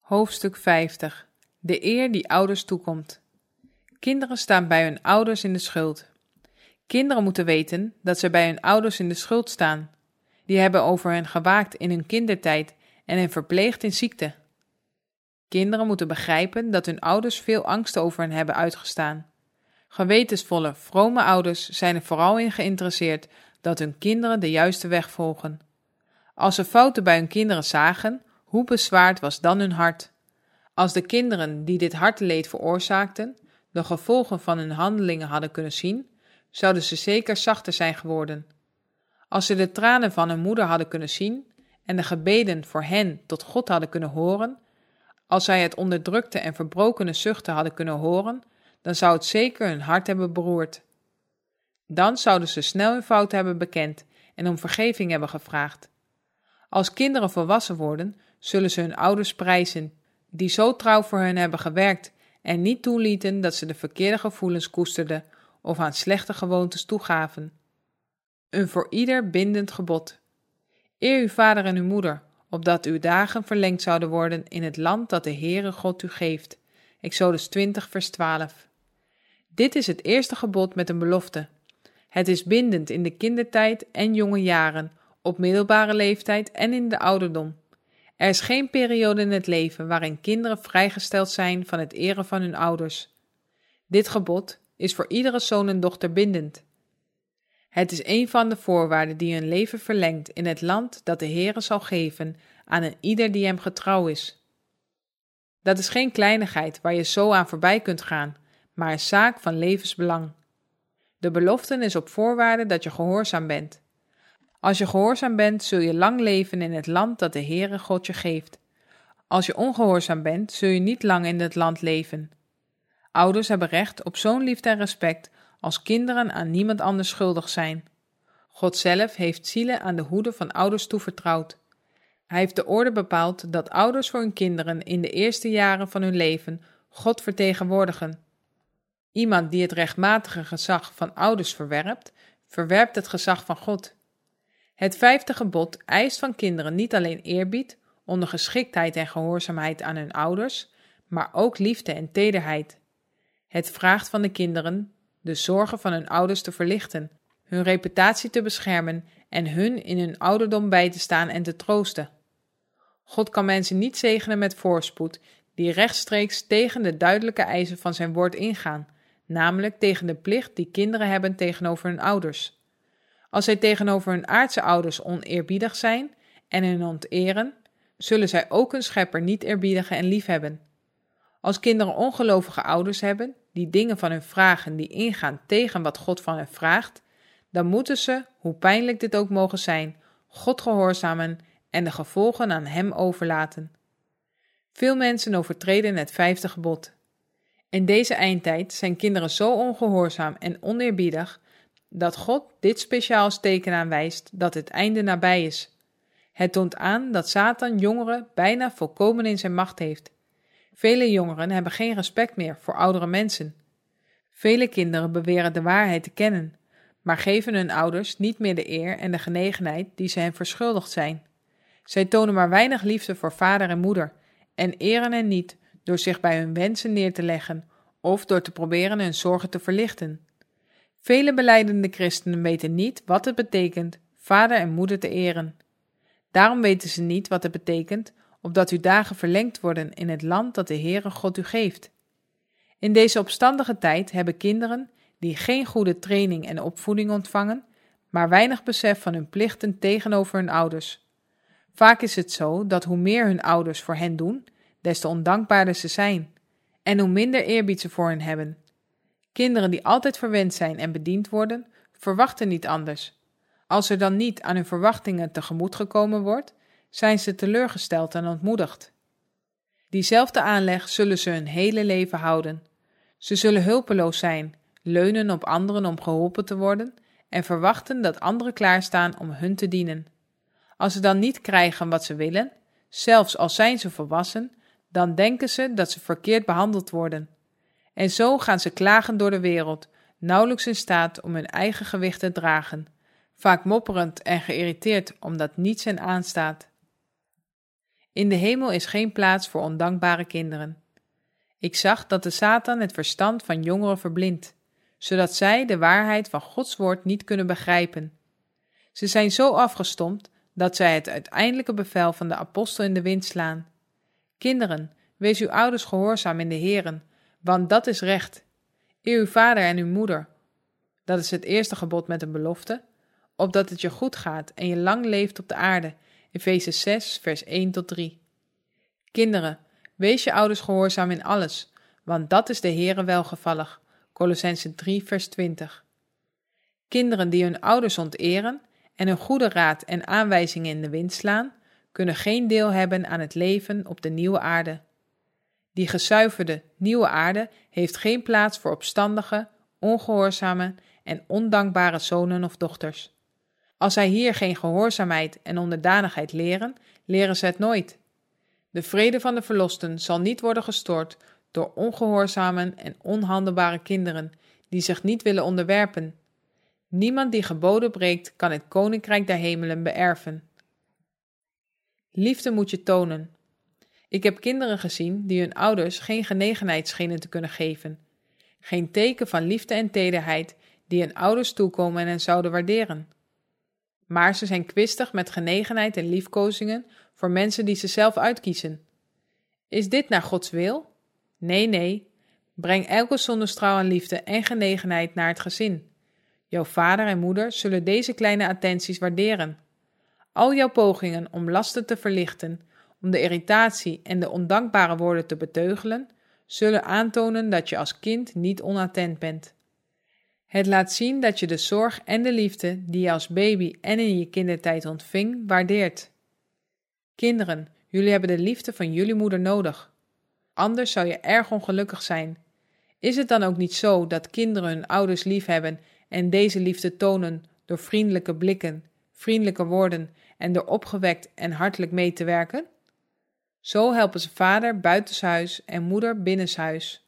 Hoofdstuk 50. De eer die ouders toekomt. Kinderen staan bij hun ouders in de schuld. Kinderen moeten weten dat ze bij hun ouders in de schuld staan. Die hebben over hen gewaakt in hun kindertijd en hen verpleegd in ziekte. Kinderen moeten begrijpen dat hun ouders veel angst over hen hebben uitgestaan. Gewetensvolle, vrome ouders zijn er vooral in geïnteresseerd dat hun kinderen de juiste weg volgen. Als ze fouten bij hun kinderen zagen, hoe bezwaard was dan hun hart? Als de kinderen die dit harteleed veroorzaakten, de gevolgen van hun handelingen hadden kunnen zien, zouden ze zeker zachter zijn geworden. Als ze de tranen van hun moeder hadden kunnen zien en de gebeden voor hen tot God hadden kunnen horen, als zij het onderdrukte en verbrokene zuchten hadden kunnen horen, dan zou het zeker hun hart hebben beroerd. Dan zouden ze snel hun fout hebben bekend en om vergeving hebben gevraagd. Als kinderen volwassen worden, zullen ze hun ouders prijzen, die zo trouw voor hen hebben gewerkt en niet toelieten dat ze de verkeerde gevoelens koesterden of aan slechte gewoontes toegaven. Een voor ieder bindend gebod. Eer uw vader en uw moeder, opdat uw dagen verlengd zouden worden in het land dat de Heere God u geeft. Exodus 20 vers 12. Dit is het eerste gebod met een belofte. Het is bindend in de kindertijd en jonge jaren, op middelbare leeftijd en in de ouderdom. Er is geen periode in het leven waarin kinderen vrijgesteld zijn van het eren van hun ouders. Dit gebod is voor iedere zoon en dochter bindend. Het is een van de voorwaarden die hun leven verlengt in het land dat de Heere zal geven aan een ieder die hem getrouw is. Dat is geen kleinigheid waar je zo aan voorbij kunt gaan, maar een zaak van levensbelang. De belofte is op voorwaarde dat je gehoorzaam bent. Als je gehoorzaam bent, zul je lang leven in het land dat de Heere God je geeft. Als je ongehoorzaam bent, zul je niet lang in het land leven. Ouders hebben recht op zo'n liefde en respect als kinderen aan niemand anders schuldig zijn. God zelf heeft zielen aan de hoede van ouders toevertrouwd. Hij heeft de orde bepaald dat ouders voor hun kinderen in de eerste jaren van hun leven God vertegenwoordigen. Iemand die het rechtmatige gezag van ouders verwerpt, verwerpt het gezag van God. Het 5e gebod eist van kinderen niet alleen eerbied, ondergeschiktheid en gehoorzaamheid aan hun ouders, maar ook liefde en tederheid. Het vraagt van de kinderen de zorgen van hun ouders te verlichten, hun reputatie te beschermen en hun in hun ouderdom bij te staan en te troosten. God kan mensen niet zegenen met voorspoed die rechtstreeks tegen de duidelijke eisen van zijn woord ingaan, namelijk tegen de plicht die kinderen hebben tegenover hun ouders. Als zij tegenover hun aardse ouders oneerbiedig zijn en hen onteren, zullen zij ook hun schepper niet eerbiedigen en liefhebben. Als kinderen ongelovige ouders hebben, die dingen van hun vragen die ingaan tegen wat God van hen vraagt, dan moeten ze, hoe pijnlijk dit ook mogen zijn, God gehoorzamen en de gevolgen aan hem overlaten. Veel mensen overtreden het 5e gebod. In deze eindtijd zijn kinderen zo ongehoorzaam en oneerbiedig dat God dit speciaal als teken aanwijst dat het einde nabij is. Het toont aan dat Satan jongeren bijna volkomen in zijn macht heeft. Vele jongeren hebben geen respect meer voor oudere mensen. Vele kinderen beweren de waarheid te kennen, maar geven hun ouders niet meer de eer en de genegenheid die ze hen verschuldigd zijn. Zij tonen maar weinig liefde voor vader en moeder en eren hen niet door zich bij hun wensen neer te leggen of door te proberen hun zorgen te verlichten. Vele belijdende christenen weten niet wat het betekent vader en moeder te eren. Daarom weten ze niet wat het betekent opdat uw dagen verlengd worden in het land dat de Heere God u geeft. In deze opstandige tijd hebben kinderen die geen goede training en opvoeding ontvangen, maar weinig besef van hun plichten tegenover hun ouders. Vaak is het zo dat hoe meer hun ouders voor hen doen, des te ondankbaarder ze zijn en hoe minder eerbied ze voor hen hebben. Kinderen die altijd verwend zijn en bediend worden, verwachten niet anders. Als er dan niet aan hun verwachtingen tegemoet gekomen wordt, zijn ze teleurgesteld en ontmoedigd. Diezelfde aanleg zullen ze hun hele leven houden. Ze zullen hulpeloos zijn, leunen op anderen om geholpen te worden en verwachten dat anderen klaarstaan om hun te dienen. Als ze dan niet krijgen wat ze willen, zelfs al zijn ze volwassen, dan denken ze dat ze verkeerd behandeld worden. En zo gaan ze klagen door de wereld, nauwelijks in staat om hun eigen gewicht te dragen, vaak mopperend en geïrriteerd omdat niets hen aanstaat. In de hemel is geen plaats voor ondankbare kinderen. Ik zag dat de Satan het verstand van jongeren verblindt, zodat zij de waarheid van Gods woord niet kunnen begrijpen. Ze zijn zo afgestompt dat zij het uiteindelijke bevel van de apostel in de wind slaan. Kinderen, wees uw ouders gehoorzaam in de Here, want dat is recht. Eer uw vader en uw moeder. Dat is het eerste gebod met een belofte, opdat het je goed gaat en je lang leeft op de aarde. Efeze 6, vers 1 tot 3. Kinderen, wees je ouders gehoorzaam in alles, want dat is de Heere welgevallig. Kolossenzen 3, vers 20. Kinderen die hun ouders onteren en hun goede raad en aanwijzingen in de wind slaan, kunnen geen deel hebben aan het leven op de nieuwe aarde. Die gezuiverde nieuwe aarde heeft geen plaats voor opstandige, ongehoorzame en ondankbare zonen of dochters. Als zij hier geen gehoorzaamheid en onderdanigheid leren, leren ze het nooit. De vrede van de verlosten zal niet worden gestoord door ongehoorzame en onhandelbare kinderen die zich niet willen onderwerpen. Niemand die geboden breekt kan het koninkrijk der hemelen beërven. Liefde moet je tonen. Ik heb kinderen gezien die hun ouders geen genegenheid schenen te kunnen geven. Geen teken van liefde en tederheid die hun ouders toekomen en hen zouden waarderen. Maar ze zijn kwistig met genegenheid en liefkozingen voor mensen die ze zelf uitkiezen. Is dit naar Gods wil? Nee. Breng elke zonnestraal aan liefde en genegenheid naar het gezin. Jouw vader en moeder zullen deze kleine attenties waarderen. Al jouw pogingen om lasten te verlichten, om de irritatie en de ondankbare woorden te beteugelen, zullen aantonen dat je als kind niet onattent bent. Het laat zien dat je de zorg en de liefde die je als baby en in je kindertijd ontving, waardeert. Kinderen, jullie hebben de liefde van jullie moeder nodig. Anders zou je erg ongelukkig zijn. Is het dan ook niet zo dat kinderen hun ouders liefhebben en deze liefde tonen door vriendelijke blikken, vriendelijke woorden en door opgewekt en hartelijk mee te werken? Zo helpen ze vader buitenshuis en moeder binnenshuis.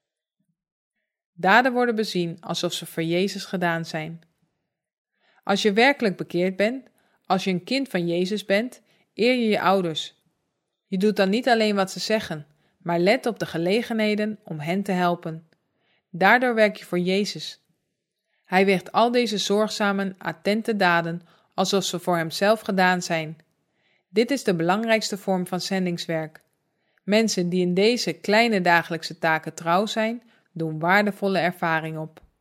Daden worden bezien alsof ze voor Jezus gedaan zijn. Als je werkelijk bekeerd bent, als je een kind van Jezus bent, eer je je ouders. Je doet dan niet alleen wat ze zeggen, maar let op de gelegenheden om hen te helpen. Daardoor werk je voor Jezus. Hij weegt al deze zorgzame, attente daden alsof ze voor hemzelf gedaan zijn. Dit is de belangrijkste vorm van zendingswerk. Mensen die in deze kleine dagelijkse taken trouw zijn, doen waardevolle ervaring op.